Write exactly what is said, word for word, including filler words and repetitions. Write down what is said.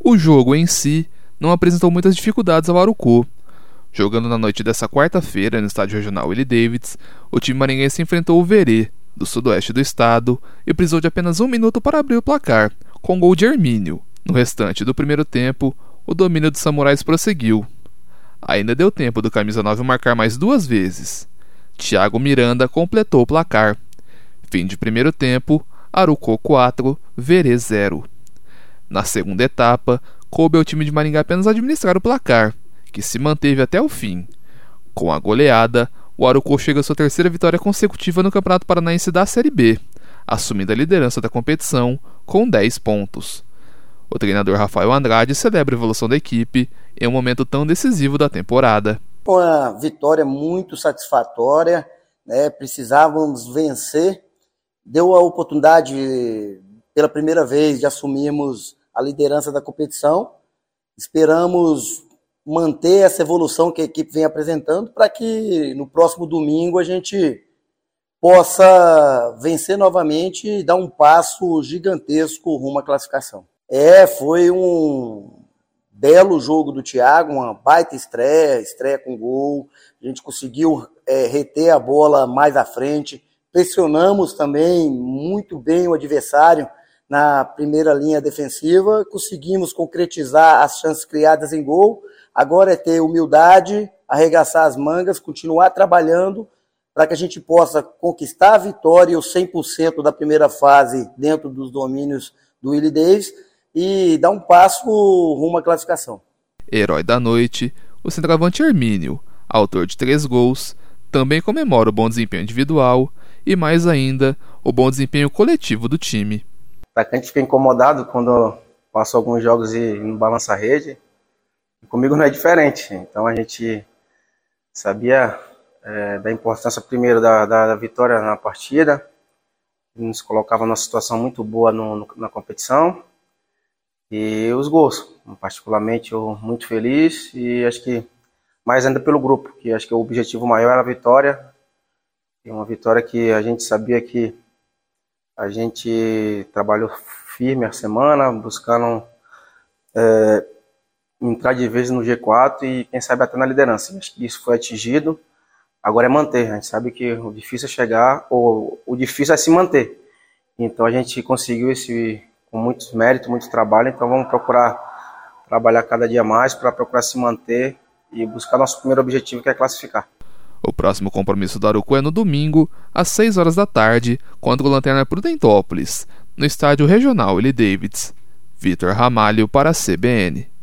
O jogo em si não apresentou muitas dificuldades ao Arucó. Jogando na noite dessa quarta-feira no estádio regional Willie Davids, o time maringuense enfrentou o Verê, do sudoeste do estado, e precisou de apenas um minuto para abrir o placar, com gol de Hermínio. No restante do primeiro tempo, o domínio dos samurais prosseguiu. Ainda deu tempo do camisa nove marcar mais duas vezes. Thiago Miranda completou o placar. Fim de primeiro tempo, Arucó quatro, Verê zero. Na segunda etapa, coube ao time de Maringá apenas administrar o placar, que se manteve até o fim. Com a goleada, o Arucó chega à sua terceira vitória consecutiva no Campeonato Paranaense da Série B, assumindo a liderança da competição com dez pontos. O treinador Rafael Andrade celebra a evolução da equipe em um momento tão decisivo da temporada. Uma vitória muito satisfatória, né? Precisávamos vencer, deu a oportunidade pela primeira vez de assumirmos a liderança da competição. Esperamos manter essa evolução que a equipe vem apresentando para que no próximo domingo a gente possa vencer novamente e dar um passo gigantesco rumo à classificação. É, foi um belo jogo do Thiago, uma baita estreia, estreia com gol. A gente conseguiu é, reter a bola mais à frente, pressionamos também muito bem o adversário na primeira linha defensiva, conseguimos concretizar as chances criadas em gol. Agora é ter humildade, arregaçar as mangas, continuar trabalhando para que a gente possa conquistar a vitória e o cem por cento da primeira fase dentro dos domínios do Willie Davids e dar um passo rumo à classificação. Herói da noite, o centroavante Hermínio, autor de três gols, também comemora o bom desempenho individual e, mais ainda, o bom desempenho coletivo do time. O atacante fica incomodado quando passa alguns jogos e não balança a rede. Comigo não é diferente, então a gente sabia é, da importância primeiro da, da, da vitória na partida, nos colocava numa situação muito boa no, no, na competição, e os gols, particularmente eu muito feliz, e acho que mais ainda pelo grupo, que acho que o objetivo maior era a vitória, e uma vitória que a gente sabia que a gente trabalhou firme a semana, buscando é, entrar de vez no G quatro e quem sabe até na liderança. Acho que isso foi atingido, agora é manter. A gente sabe que o difícil é chegar, ou o difícil é se manter. Então a gente conseguiu esse com muito mérito, muito trabalho, então vamos procurar trabalhar cada dia mais para procurar se manter e buscar nosso primeiro objetivo, que é classificar. O próximo compromisso do Arucó é no domingo, às seis horas da tarde, contra o Lanterna Prudentópolis, no estádio regional Willie Davids. Vitor Ramalho para a C B N.